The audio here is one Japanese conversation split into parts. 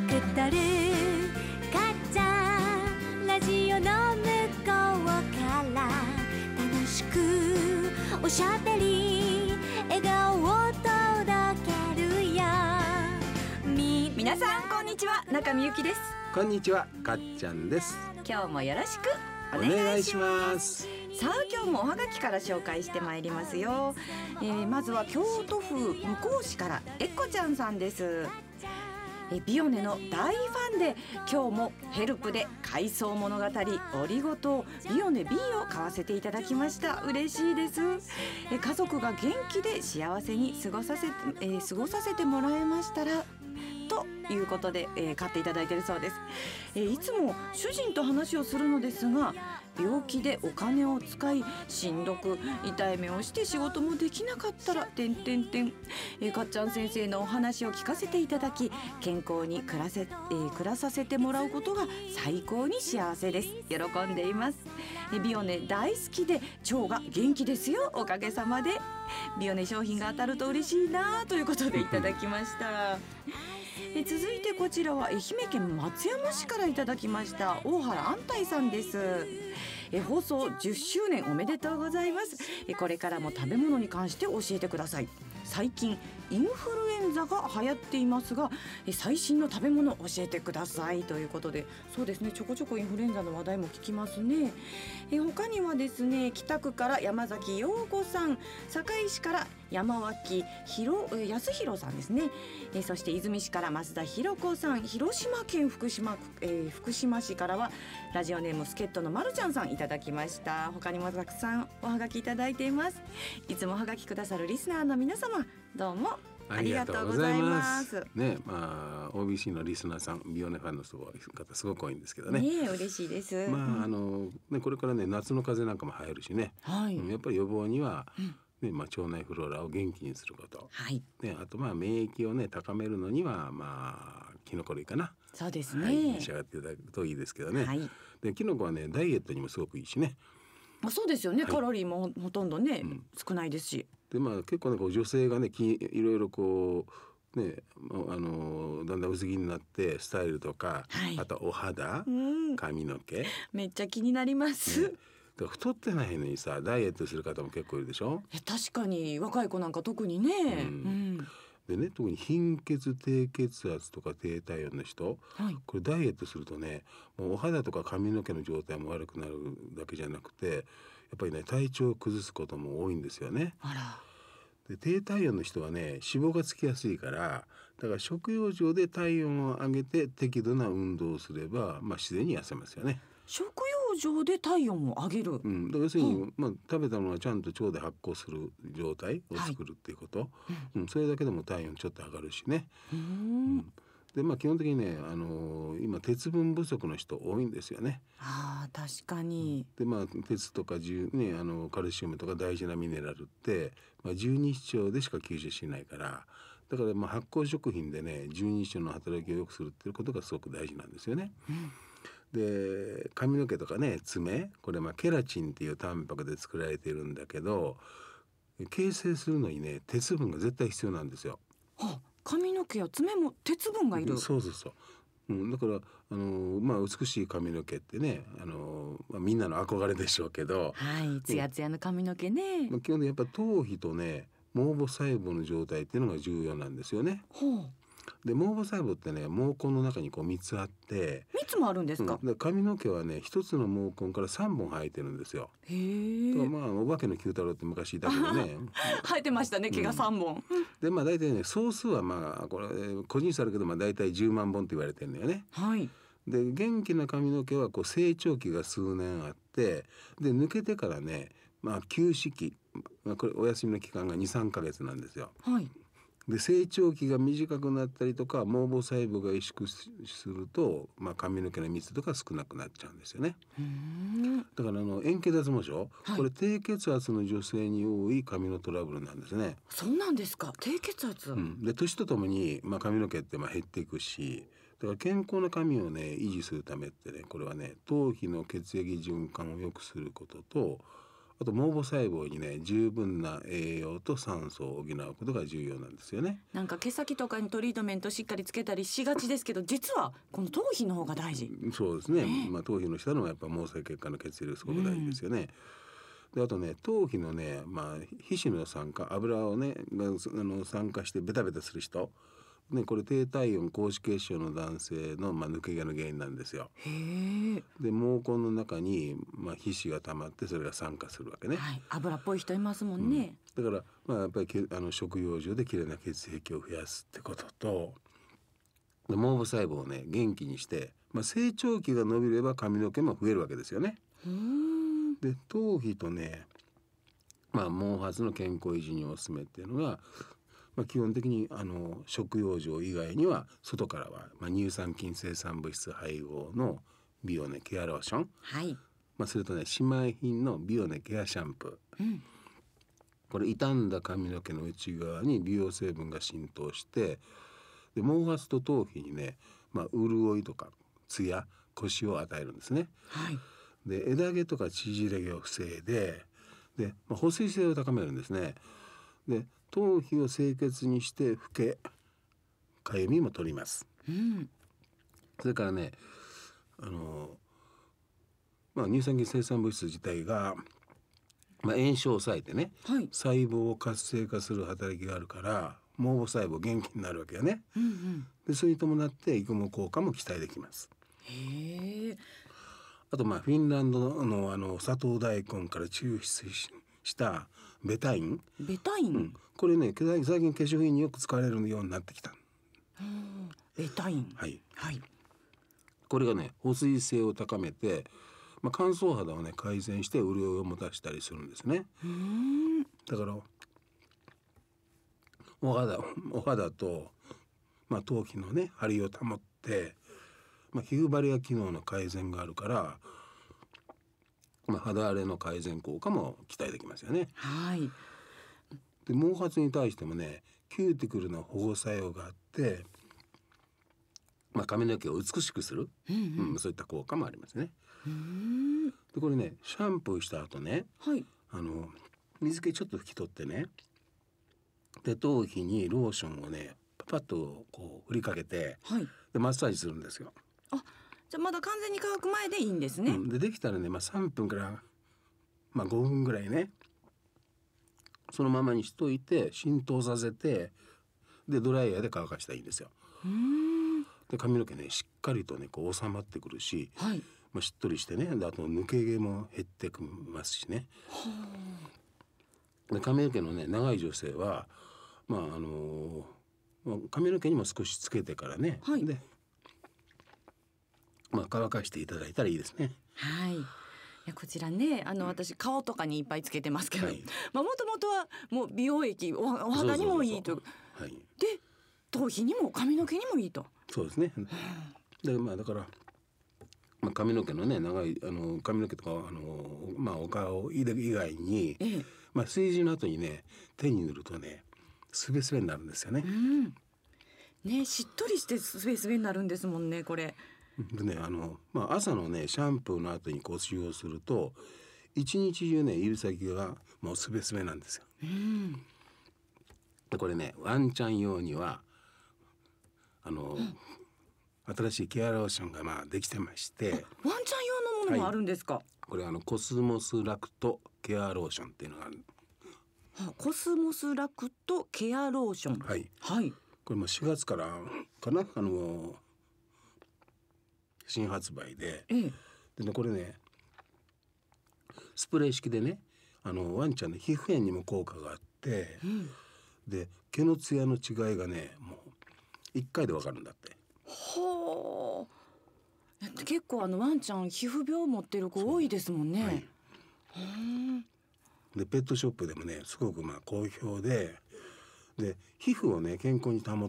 くとるかっちゃんラジオの向こうから楽しくおしゃべり笑顔を届けるよ。 皆さんこんにちは、中見ゆきです。 こんにちは、かっちゃんです。 今日もよろしくおお願い願いししま。 ますす。 さあ今日もおはがきから紹介してまいりますよ。まずは京都府向日市からえっこちゃんさんです。ビオネの大ファンで今日もヘルプで回想物語オリゴ糖ビオネ B を買わせていただきました。嬉しいです。家族が元気で幸せに過ごさせてもらえましたらということで、買っていただいているそうです。いつも主人と話をするのですが、病気でお金を使いしんどく痛い目をして仕事もできなかったらかっちゃん先生のお話を聞かせていただき、健康に暮らさせてもらうことが最高に幸せです。喜んでいます。ビオネ大好きで腸が元気ですよ、おかげさまで。ビオネ商品が当たると嬉しいなということでいただきました続いてこちらは愛媛県松山市からいただきました大原安泰さんです。放送10周年おめでとうございます。これからも食べ物に関して教えてください。最近インフルエンザが流行っていますが、最新の食べ物教えてくださいということで、そうですね、ちょこちょこインフルエンザの話題も聞きますね。他にはですね、北区から山崎陽子さん、堺市から山脇康弘さんですね。そして泉市から増田博子さん、広島県福島市からはラジオネームスケットのまるちゃんさんいただきました。他にもたくさんおはがきいただいています。いつもおはがきくださるリスナーの皆様、どうもありがとうございます。 ね、OBC のリスナーさん、ビオネファンの方すごく多いんですけどね。 嬉しいです。 これからね、夏の風邪なんかも流行るしね、やっぱり予防には、腸内フローラを元気にすること、あと免疫をね高めるのにはキノコ類かな。 そうですね、 召し上がっていただくといいですけどね。でキノコはねダイエットにもすごくいいしね。 そうですよね、カロリーもほとんどね、少ないですし。 で結構ね女性がねいろいろこうねだんだん薄着になってスタイルとか、あとお肌、髪の毛めっちゃ気になります。 太ってないのにさダイエットする方も結構いるでしょ。 確かに若い子なんか特にね。 でね、特に貧血低血圧とか低体温の人、これダイエットするとね、もうお肌とか髪の毛の状態も悪くなるだけじゃなくて、やっぱりね体調を崩すことも多いんですよね。で低体温の人はね脂肪がつきやすいから、だから食用上で体温を上げて適度な運動をすれば、自然に痩せますよね。 食用上で体温を上げる、 だから要するに、食べたものはちゃんと腸で発酵する状態を作るっていうこと、それだけでも体温ちょっと上がるしね。で基本的にね、今鉄分不足の人多いんですよね。 確かに。 で鉄とかカルシウムとか大事なミネラルって、十二指腸でしか吸収しないから、だから発酵食品でね十二指腸の働きを良くするっていうことがすごく大事なんですよね。で髪の毛とかね爪、これケラチンっていうタンパクで作られているんだけど、形成するのにね鉄分が絶対必要なんですよ。 髪の毛や爪も鉄分がいる。 そう、だから美しい髪の毛ってね、みんなの憧れでしょうけど、 ツヤツヤの髪の毛ね。 基本でやっぱ頭皮とね毛母細胞の状態っていうのが重要なんですよね。で毛母細胞ってね毛根の中に3つあって、 3つもあるんですか。 で髪の毛はね1つの毛根から3本生えてるんですよ。お化けの九太郎って昔いたけどね生えてましたね、毛が3本。 で大体ね総数はこれ個人差あるけど大体10万本って言われてるんだよね。で元気な髪の毛は成長期が数年あって、で抜けてからね休止期、これお休みの期間が 2,3 ヶ月なんですよ。で成長期が短くなったりとか毛母細胞が萎縮すると、髪の毛の密度が少なくなっちゃうんですよね。だから円形脱毛症、これ低血圧の女性に多い髪のトラブルなんですね。 そうなんですか。低血圧、 で年とともに、髪の毛って減っていくし、だから健康な髪をね維持するためってね、これはね頭皮の血液循環を良くすることと、 あと毛母細胞にね十分な栄養と酸素を補うことが重要なんですよね。 なんか毛先とかにトリートメントしっかりつけたりしがちですけど、実はこの頭皮の方が大事。 そうですね、頭皮の下のやっぱ毛細血管の血流すごく大事ですよね。であとね頭皮のね、皮脂の酸化、油をね酸化してベタベタする人ね、これ低体温高脂血症の男性の、抜け毛の原因なんですよ。 へー。 で毛根の中に、皮脂が溜まってそれが酸化するわけね。 はい、油っぽい人いますもんね。 だから、やっぱり食用上できれいな血液を増やすってことと、で毛母細胞をね元気にして、成長期が伸びれば髪の毛も増えるわけですよね。で頭皮とね、毛髪の健康維持におすすめっていうのが、基本的に食用上以外には外からは、乳酸菌生産物質配合のビオネケアローション、 はい。 それとね姉妹品のビオネケアシャンプー、これ傷んだ髪の毛の内側に美容成分が浸透して、で毛髪と頭皮にね、潤いとかツヤコシを与えるんですね。 はい。 で枝毛とか縮れ毛を防いで、保水性を高めるんですね。で頭皮を清潔にしてフケかゆみも取ります。それからね乳酸菌生産物質自体が、炎症を抑えてね、 はい。 細胞を活性化する働きがあるから毛母細胞元気になるわけよね。でそれに伴って育毛効果も期待できます。 へえ。 あとフィンランドの砂糖大根から抽出したベタイン、これね最近化粧品によく使われるようになってきた。 ベタイン。 はい、 はい。 これがね保水性を高めて、乾燥肌をね改善して潤いを持たせたりするんですね。だからお肌と、頭皮のね張りを保って、皮膚バリア機能の改善があるから、肌荒れの改善効果も期待できますよね。 はい。 で毛髪に対してもねキューティクルの保護作用があって、髪の毛を美しくする、そういった効果もありますね。でこれねシャンプーした後ね、 はい。 水気ちょっと拭き取ってね、で頭皮にローションをねパパッとこう振りかけて、 はい。 でマッサージするんですよ。 じゃあまだ完全に乾く前でいいんですね。 でできたらね、3分から、5分ぐらいねそのままにしといて浸透させて、でドライヤーで乾かしたらいいんですよ。で髪の毛ねしっかりとねこう収まってくるし、 はい。 しっとりしてね、であと抜け毛も減ってきますしね。で髪の毛のね長い女性は髪の毛にも少しつけてからね、 はい。 で乾かしていただいたらいいですね。 はい。いやこちらね私顔とかにいっぱいつけてますけど、 はいもともとはもう美容液お肌にもいいと。 はい、 で頭皮にも髪の毛にもいいと。 そうですね。でだから、髪の毛のね長い髪の毛とかお顔以外に、炊事の後にね手に塗るとねスベスベになるんですよね。 ねしっとりしてスベスベになるんですもんねこれ。 でね朝のねシャンプーの後にこう使用すると一日中ね指先がもうスベスベなんですよ。でこれねワンちゃん用には新しいケアローションができてまして、 ワンちゃん用のものもあるんですか。 これコスモスラクトケアローションっていうのがある。 コスモスラクトケアローション。 はい、 はい。 これも4月からかな新発売で、でねこれねスプレー式でねワンちゃんの皮膚炎にも効果があって、で毛のツヤの違いがねもう1回でわかるんだって。 ほう。結構ワンちゃん皮膚病持ってる子多いですもんね。 でペットショップでもねすごく好評で皮膚をね健康に保って、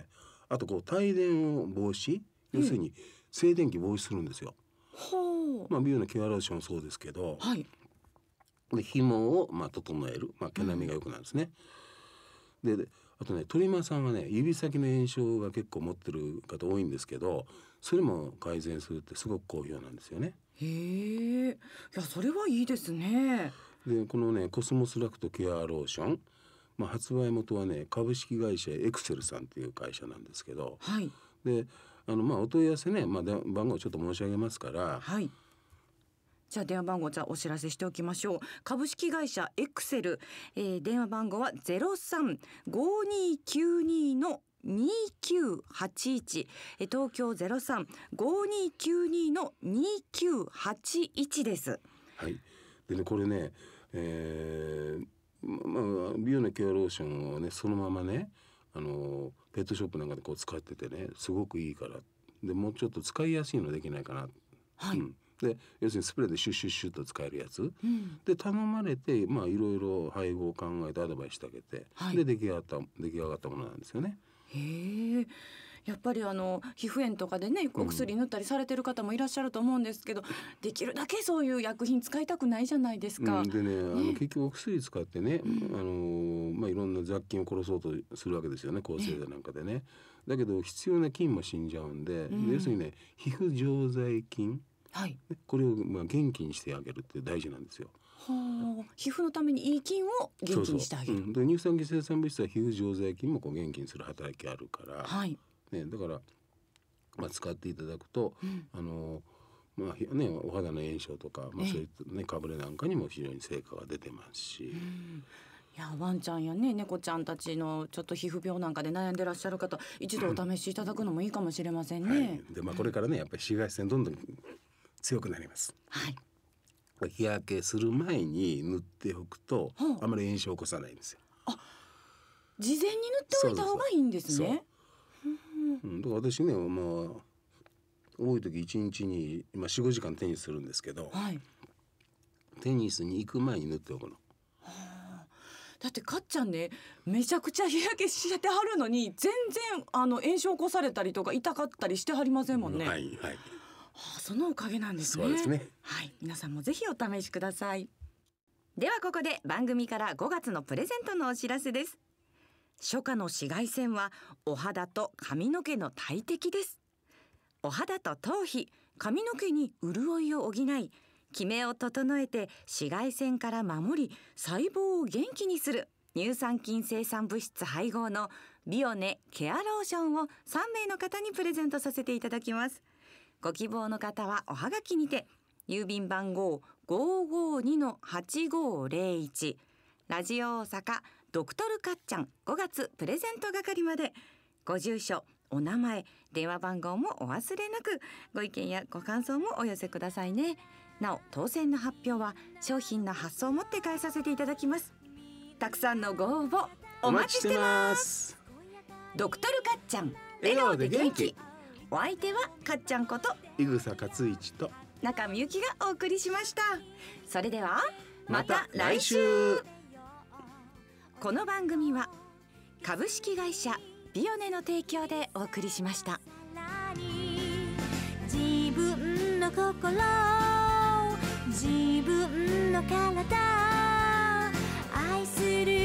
あと帯電を防止、要するに静電気防止するんですよ。美容のケアローションもそうですけど、で紐を整える、毛並みが良くなるんですね。であとねトリマーさんはね指先の炎症が結構持ってる方多いんですけど、それも改善するってすごく好評なんですよね。 へえ。いやそれはいいですね。 でこのねコスモスラクトケアローション、発売元はね株式会社エクセルさんっていう会社なんですけど、 はい、 でお問い合わせね、番号ちょっと申し上げますから、 はい、じゃあ電話番号お知らせしておきましょう。株式会社エクセル、電話番号は 03-5292-2981、東京 03-5292-2981 です。 はい。でねこれね、美容のケアローションをねそのままねペットショップなんかでこう使っててねすごくいいから、でもうちょっと使いやすいのできないかな、 はい、 で要するにスプレーでシュッシュッシュッと使えるやつ、で頼まれていろいろ配合を考えてアドバイスしてあげて、はい、で出来上がったものなんですよね。 へえ。やっぱり皮膚炎とかでねお薬塗ったりされてる方もいらっしゃると思うんですけど、できるだけそういう薬品使いたくないじゃないですか。 でね結局お薬使ってね、いろんな雑菌を殺そうとするわけですよね、抗生剤なんかでね。だけど必要な菌も死んじゃうんで、要するにね皮膚常在菌、はい、これを元気にしてあげるって大事なんですよ。 皮膚のためにいい菌を元気にしてあげる。 で乳酸菌生産物質は皮膚常在菌も元気にする働きがあるから、はい、だから、使っていただくと、お肌の炎症とか、そういったねかぶれなんかにも非常に成果が出てますし、 いやワンちゃんやね猫ちゃんたちのちょっと皮膚病なんかで悩んでらっしゃる方、一度お試しいただくのもいいかもしれませんね。 はい、でこれからねやっぱり紫外線どんどん強くなります。 はい。 日焼けする前に塗っておくと、あまり炎症を起こさないんですよ。 事前に塗っておいた方がいいんですね。 だから私ね、多い時1日に4、5時間テニスするんですけど、はい、テニスに行く前に塗っておくの。 だってかっちゃんねめちゃくちゃ日焼けしてはるのに全然炎症起こされたりとか痛かったりしてはりませんもんね。 はいはい。 そのおかげなんですね。 そうですね。 はい、皆さんもぜひお試しください。ではここで番組から5月のプレゼントのお知らせです。初夏の紫外線はお肌と髪の毛の大敵です。お肌と頭皮、髪の毛に潤いを補い、キメを整えて紫外線から守り、細胞を元気にする乳酸菌生産物質配合のビオネケアローションを3名の方にプレゼントさせていただきます。ご希望の方はおはがきにて、郵便番号 552-8501 ラジオ大阪ドクトルかっちゃん5月プレゼント係まで、ご住所、お名前、電話番号もお忘れなく、ご意見やご感想もお寄せくださいね。なお当選の発表は商品の発送をもって返させていただきます。たくさんのご応募お待ちしてます。ドクトルかっちゃん、笑顔で元気。お相手はかっちゃんこと井草克一と中みゆきがお送りしました。それではまた来週。この番組は株式会社ビオネの提供でお送りしました。 自分の心、自分の体、愛する